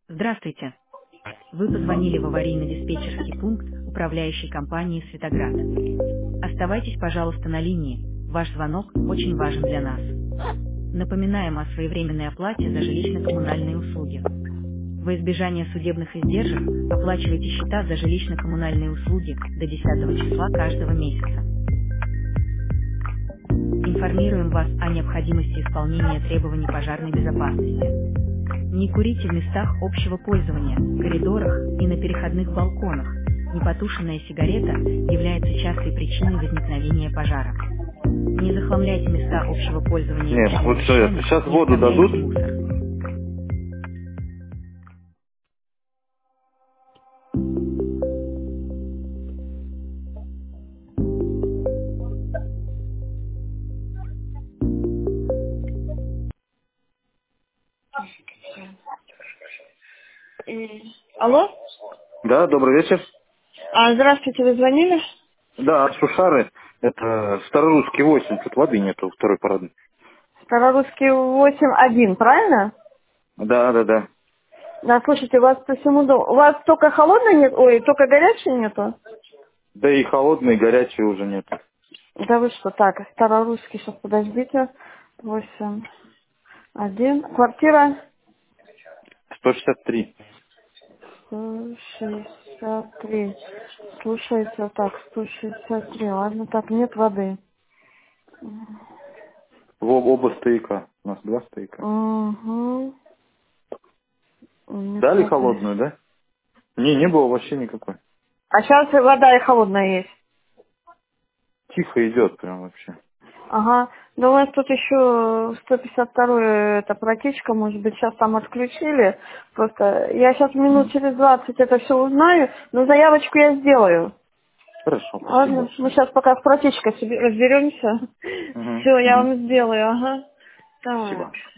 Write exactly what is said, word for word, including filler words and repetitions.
Здравствуйте. Вы позвонили в аварийно-диспетчерский пункт управляющей компании «Светоград». Оставайтесь, пожалуйста, на линии. Ваш звонок очень важен для нас. Напоминаем о своевременной оплате за жилищно-коммунальные услуги. Во избежание судебных издержек оплачивайте счета за жилищно-коммунальные услуги до десятого числа каждого месяца. Информируем вас о необходимости исполнения требований пожарной безопасности. Не курите в местах общего пользования, коридорах и на переходных балконах. Непотушенная сигарета является частой причиной возникновения пожара. Не захламляйте места общего пользования Нет, личными вот что это. вещами, Сейчас не воду оставляйте дадут. мусор. М, Алло? Да, добрый вечер. А, здравствуйте, вы звонили? Да, от Шушары. Это Старорусский восемь. Тут воды нету, второй парадной. Старорусский восемь один, правильно? Да, да, да. Да, слушайте, у вас по всему дому... У вас только холодной нет? Ой, только горячей нету? Да и холодной, и горячей уже нет. Да вы что, так, Старорусский, сейчас подождите. восемь один. Квартира сто шестьдесят три. сто шестьдесят три. Слушайте, так, сто шестьдесят три. Ладно, так, нет воды. В оба стояка. У нас два стояка. Угу. Нет Дали воды. холодную, да? Не, не было вообще никакой. А сейчас вода и холодная есть. Тихо идет прям вообще. Ага. Да у нас тут еще сто пятьдесят вторая это протечка, может быть, сейчас там отключили. Просто я сейчас минут М. через двадцать это все узнаю, но заявочку я сделаю. Хорошо, спасибо Ладно, мы большое. сейчас пока с протечкой себе разберемся. Угу, Все, я угу. вам сделаю, ага. Так. Спасибо.